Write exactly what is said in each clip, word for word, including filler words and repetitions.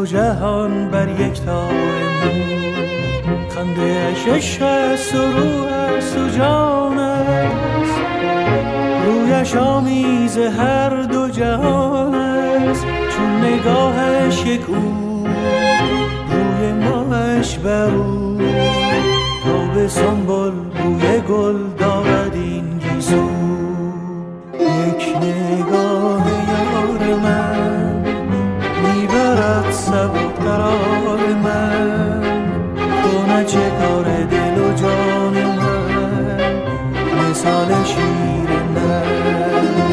دو جهان بر یک تار مو، خنده اش عشق است و روح است و جان است، رویش آمیز هر دو جهان است. چون نگاهش یک او، روی ماهش بر او، تا به سنبل بوی گل دارد این گیسو. یک نگاه یار من میبرد سبک قرار من، تو نه چه کار دل و جان من، مثال شیر من.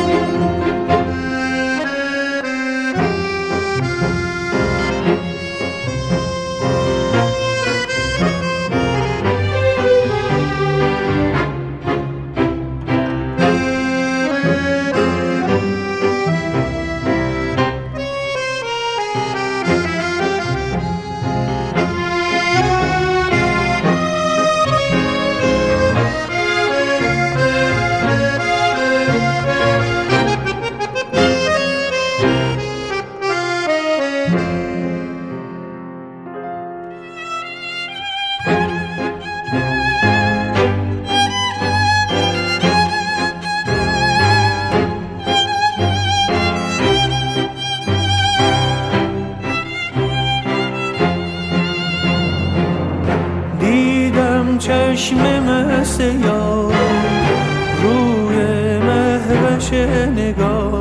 چشم مست یار روی مهوش نگاه،